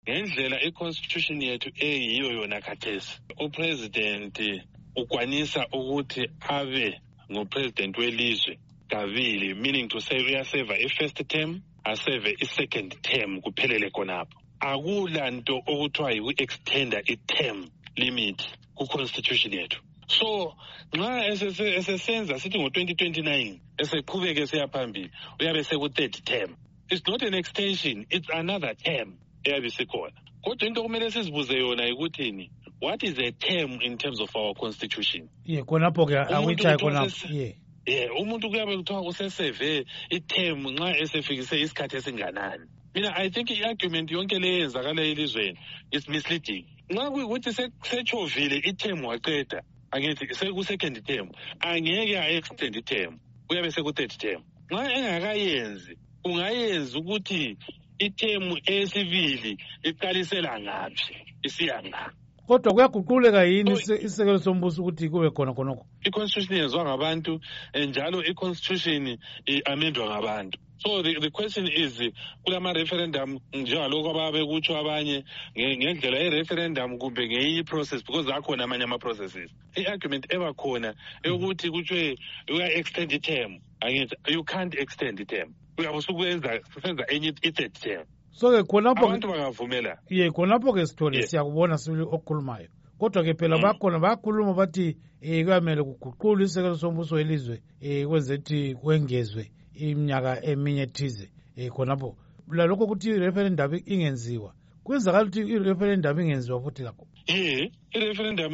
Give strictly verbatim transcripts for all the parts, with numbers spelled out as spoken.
ngendlela i-constitution yethu eyiyo yona khathesi upresident ukwanisa ukuthi abe ngupresident welizwe kabili, meaning to say uyaseva i-first term aseve i-second term kuphelele khonapho. Akula nto okuthiwa yiku-extenda i-term limit ku-constitution yethu. So nxa esesenza sithi ngo-twenty twenty-nine eseqhubeke siya phambili uyabe seku-third term. It's not an extension, it's another term eyabe sikhona. Kodwa into kumele sizibuze yona yikuthini, what is a term in terms of our constitution? Yeah, khonapho ke awuyichayi khonapho. Yeah. Yeah, umuntu kuyabe kuthiwa useseve i-term nxa esefikise isikhathi esinganani. Mina I think i-argument yonke le yenzakala elizweni is misleading. Nxa kuyikuthi sechovile i-term waqeda, angithi seku-second term, angeke a-extend i-term, uyabe seku-third term. Nxa engakayenzi, ungayenza ukuthi i-term esibili iqalisela ngaphi, isiya ngaphi. Kodwa kuyaguquleka yini isekelo sombuso ukuthi kube khona khonokho? I-constitution yenziwa ngabantu njalo i-constitution i-amendwa ngabantu. So the, the question is, kulama referendum njengalokho ababe kutsho abanye ngendlela ye-referendum kumbe ngeyi process, because akhona amanye ama-processes. I-argument ebakhona eyokuthi kuthiwe uya-extend i-term, angithi you can't extend i-term. Uyabusukwenza senza enye i-third term. So ke khonapho abantu bangavumela. Ye khonapho ke sithole siyakubona sibili okukhulumayo. Kodwa ke phela bakhona bakhuluma bathi eh kuyamele kuguqulwe isekelo sombuso welizwe eh kwenzethi kwengezwe iminyaka eminye thize eh khonapho lokho ukuthi i-referendum ingenziwa. Kwenzakala ukuthi i-referendum ingenziwa futhi lapho. Eh i-referendum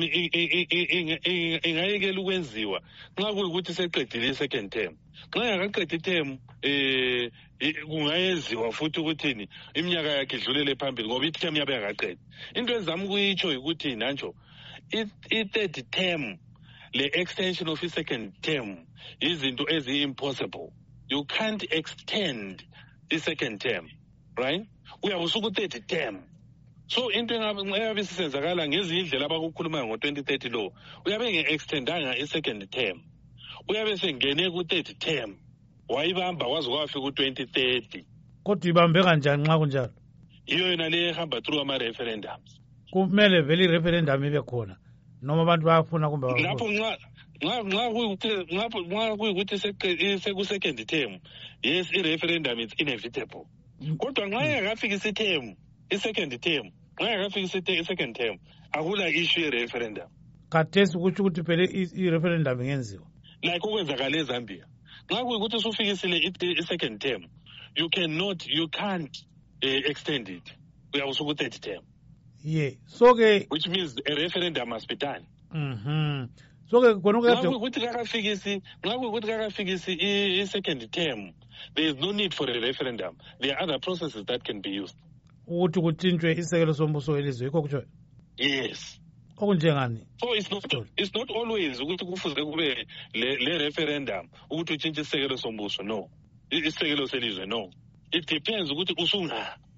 ingayekela ukwenziwa nxa kuyikuthi seqedile i-second term. Nxa yakaqeda i-term eh kungayenziwa futhi ukuthini iminyaka yakhe idlulele phambili ngoba i-term yabe yakaqeda. Into ezama ukuyitsho ukuthi nanjo i-third term le extension of i-second term izinto ezi-impossible. You can't extend i-second term, right? Uyabusuku third term. So into engabe sisenzakala ngezinye indlela abakukhuluma ngo-twenty thirty law uyabe nge-extendanga i-second term, uyabe sengene ku-third term wayibamba kwaze kwafika ku-twenty thirty. Kodwa ibambe kanjani nxa kunjalo? Iyo yona le ehamba through ama-referendums. Kumele vele i-referendum ibe khona noma abantu bayafuna kumbe lapho nxa nxa kuyikuthi seku-second term, yes i-referendum is inevitable. Kodwa nxa yakafikisa i-term i-second term, nxa yakafikisa i-second term akula issue ye-referendum. Khathesi kutsho ukuthi phela i-referendum ingenziwa like okwenzakala eZambia. Nxa kuyikuthi usufikisile i-second term, you cannot you can't uh, extend it. Uyabusuku third term. Yeah. So ke which means a referendum must be done. Mhm. So ke khona ukade ukuthi kakafikisi, nxa kuyikuthi kakafikisi i-second term, there is no need for a referendum. There are other processes that can be used. Ukuthi kuthintshwe isekelo sombuso welizwe yikho kutsho. Yes. Okunjengani? So it's not it's not always ukuthi kufuze kube le, le referendum ukuthi utshintshe isekelo sombuso, no. Isekelo selizwe, no. It depends ukuthi usunga